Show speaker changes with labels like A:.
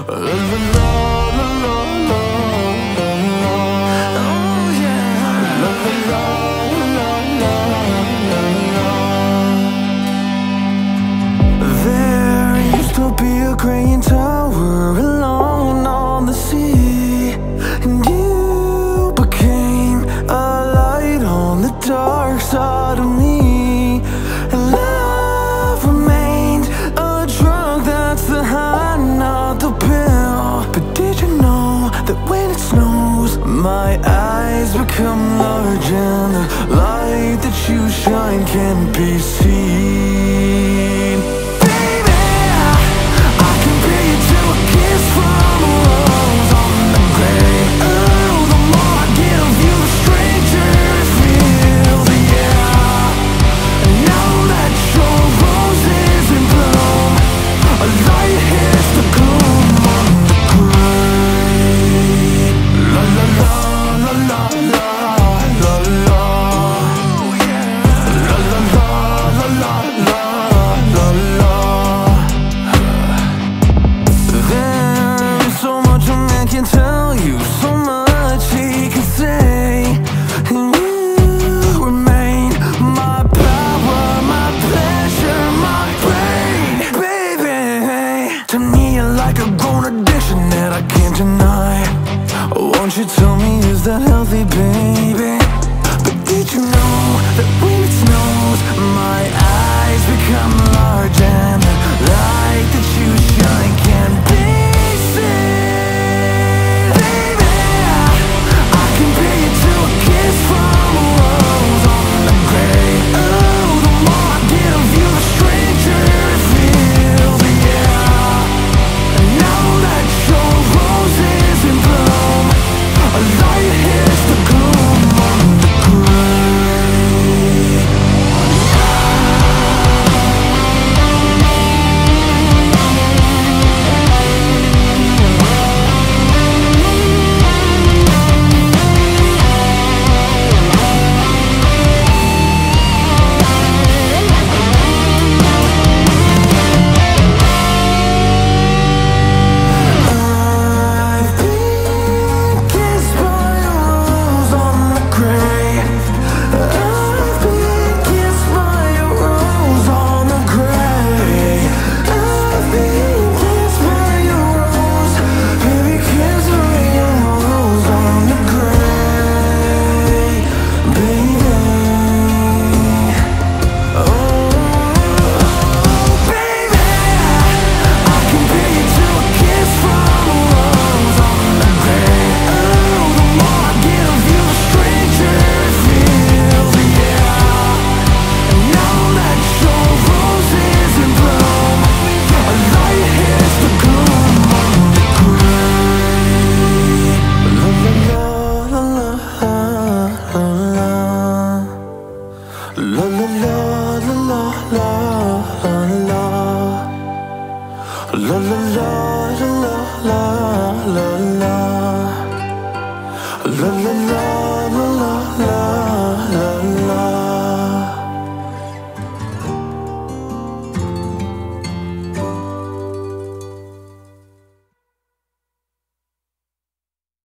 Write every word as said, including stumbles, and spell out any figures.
A: Crane tower alone on the sea, and you became a light on the dark side of me. And love remained a drug, that's the high, not the pill. But did you know that when it snows, my eyes become large and the light that you shine can't be seen? Won't you tell me, is that healthy, babe?